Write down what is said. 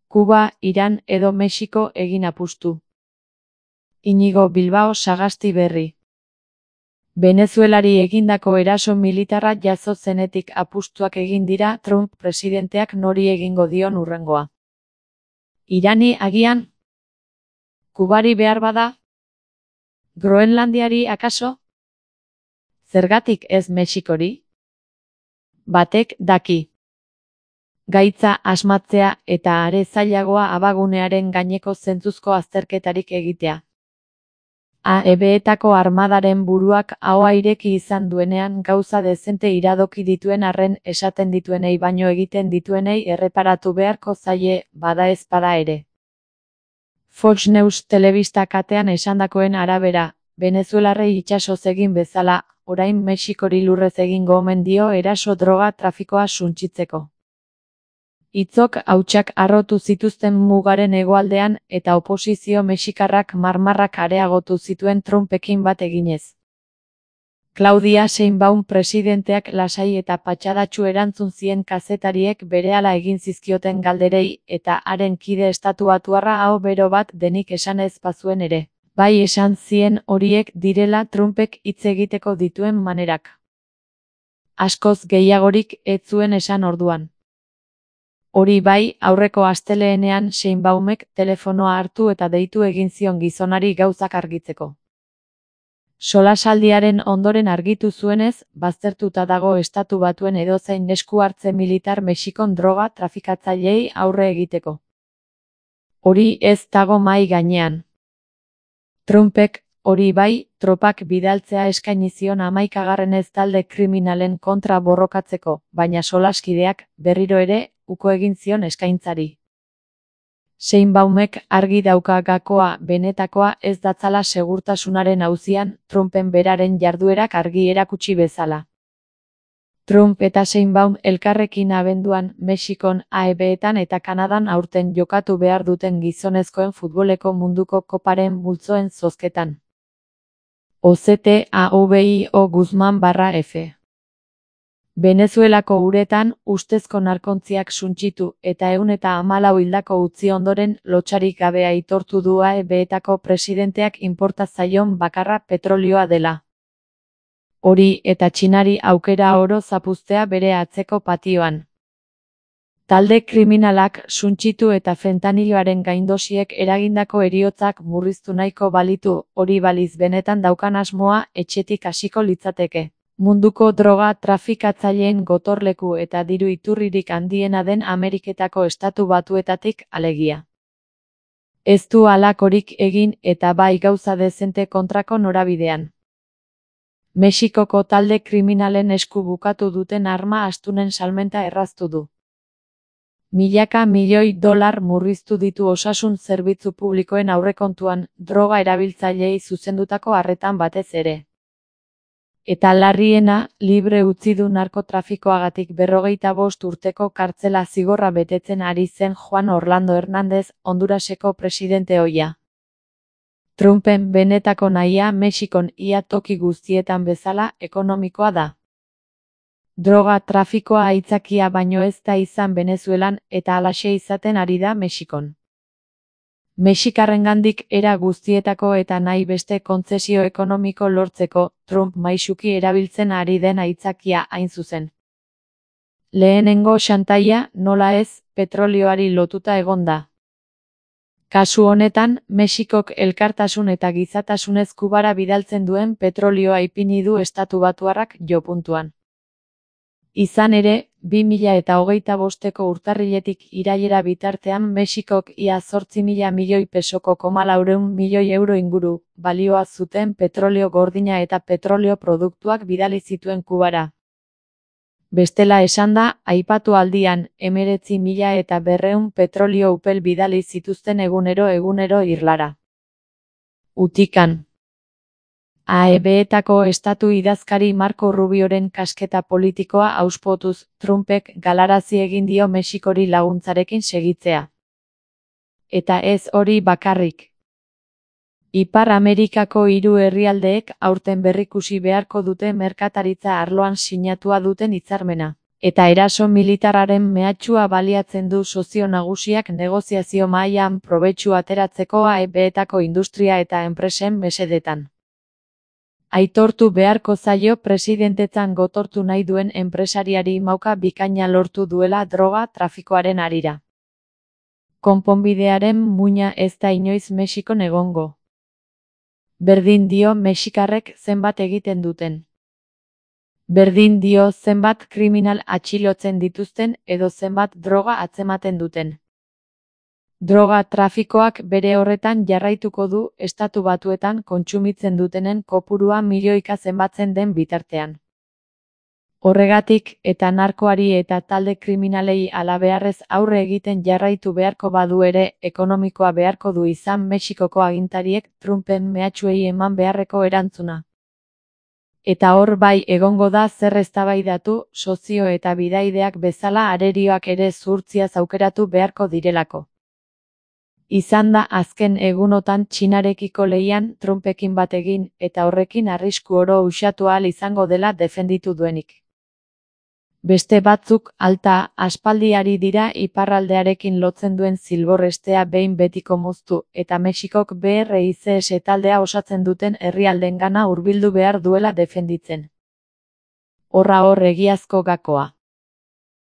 Kuba, Iran edo Mexiko egin apustu. Iñigo Bilbao Sagasti berri. Venezuelari egindako eraso militarra jazo zenetik apustuak egin dira Trump presidenteak nori egingo dion hurrengoa. Irani agian? Kubari behar bada? Groenlandiari akaso? Zergatik ez Mexikori? Batek daki. Gaitza asmatzea eta are zailagoa abagunearen gaineko zentzuzko azterketarik egitea. AEBetako armadaren buruak ahoa ireki izan duenean gauza dezente iradoki dituen arren esaten dituenei baino egiten dituenei erreparatu beharko zaie, bada ezpada ere. Fox News telebista katean esandakoen arabera, Venezuelarrei itsasoz egin bezala, orain Mexikori lurrez egingo omen dio eraso droga trafikoa suntsitzeko. Hitzok hautsak harrotu zituzten mugaren hegoaldean eta oposizio mexikarrak marmarrak areagotu zituen Trumpekin bat eginez. Claudia Sheinbaum presidenteak lasai eta patxadatsu erantzun zien kazetariek berehala egin zizkioten galderei eta haren kide estatubatuarra aho bero bat denik esan ez bazuen ere. Bai esan zien horiek direla Trumpek hitz egiteko dituen manerak. Askoz gehiagorik ez zuen esan orduan. Hori bai, aurreko asteleenean Sheinbaumek telefonoa hartu eta deitu egin zion gizonari gauzak argitzeko. Solasaldiaren ondoren argitu zuenez, baztertuta dago estatu batuen edozein esku hartze militar Mexikon droga trafikatzaileei aurre egiteko. Hori ez dago mahai gainean. Trumpek, hori bai, tropak bidaltzea eskaini zion 11. talde kriminalen kontra borrokatzeko, baina solaskideak, berriro ere, uko egin zion eskaintzari. Sheinbaumek argi dauka gakoa benetakoa ez datzala segurtasunaren auzian, Trumpen beraren jarduerak argi erakutsi bezala. Trump eta Sheinbaum elkarrekin abenduan Mexikon, AEBetan eta Kanadan aurten jokatu behar duten gizonezkoen futboleko munduko koparen multzoen zozketan. OZTAVIO Guzman/F. Venezuelako uretan, ustezko narkontziak suntsitu eta 114 hildako utzi ondoren lotsarik gabe aitortu du AEBetako presidenteak inporta zaion bakarra petrolioa dela. Hori eta Txinari aukera oro zapuztea bere atzeko patioan. Talde kriminalak suntsitu eta fentaniloaren gaindosiek eragindako heriotzak murriztu nahiko balitu, hori baliz benetan daukan asmoa etxetik hasiko litzateke. Munduko droga trafikatzaileen gotorleku eta diru iturririk handiena den Ameriketako estatu batuetatik alegia. Ez du halakorik egin eta bai gauza dezente kontrako norabidean. Mexikoko talde kriminalen esku bukatu duten arma astunen salmenta erraztu du. Milaka milioi dolar murriztu ditu osasun zerbitzu publikoen aurrekontuan, droga erabiltzaileei zuzendutako arretan batez ere. Eta larriena, libre utzi du narkotrafikoagatik 45 urteko kartzela zigorra betetzen ari zen Juan Orlando Hernández, Honduraseko presidente ohia. Trumpen benetako nahia Mexikon ia toki guztietan bezala ekonomikoa da. Droga trafikoa aitzakia baino ez da izan Venezuelan eta halaxe izaten ari da Mexikon. Mexikarrengandik era guztietako eta nahi beste kontzesio ekonomiko lortzeko, Trump maisuki erabiltzen ari den aitzakia hain zuzen. Lehenengo xantaia, nola ez, petrolioari lotuta egon da. Kasu honetan, Mexikok elkartasun eta gizatasunez Kubara bidaltzen duen petrolioa ipini du estatubatuarrak jopuntuan. Izan ere, 2025ko urtarriletik irailera bitartean Mexikok ia 8.000 milioi pesoko 400 milioi euro inguru, balioa zuten petrolio gordina eta petrolio produktuak bidali zituen Kubara. Bestela esanda, aipatu aldian, 19.200 petrolio upel bidali zituzten egunero irlara. Utikan. AEBetako estatu idazkari Marco Rubioren kasketa politikoa auspotuz, Trumpek galarazi egin dio Mexikori laguntzarekin segitzea. Eta ez hori bakarrik. Ipar Amerikako 3 herrialdeek aurten berrikusi beharko dute merkataritza arloan sinatua duten hitzarmena. Eta eraso militarraren mehatxua baliatzen du sozio nagusiak negoziazio mahaian probetxu ateratzeko AEBetako industria eta enpresen mesedetan. Aitortu beharko zaio presidentetzan gotortu nahi duen enpresariari mauka bikaina lortu duela droga trafikoaren harira. Konponbidearen muina ez da inoiz Mexikon egongo. Berdin dio mexikarrek zenbat egiten duten. Berdin dio zenbat kriminal atxilotzen dituzten edo zenbat droga atzematen duten. Droga trafikoak bere horretan jarraituko du Estatu Batuetan kontsumitzen dutenen kopurua milioika zenbatzen den bitartean. Horregatik, eta narkoari eta talde kriminalei halabeharrez aurre egiten jarraitu beharko badu ere, ekonomikoa beharko du izan Mexikoko agintariek Trumpen mehatxuei eman beharreko erantzuna. Eta hor bai egongo da zer eztabaidatu, sozio eta bidaideak bezala arerioak ere zuhurtziaz aukeratu beharko direlako. Izan da azken egunotan Txinarekiko lehian Trumpekin bat egin, eta horrekin arrisku oro uxatu ahal izango dela defenditu duenik. Beste batzuk, alta, aspaldiari dira iparraldearekin lotzen duen zilbor-hestea behin betiko moztu, eta Mexikok BRICS taldea osatzen duten herrialdengana hurbildu behar duela defenditzen. Horra hor egiazko gakoa.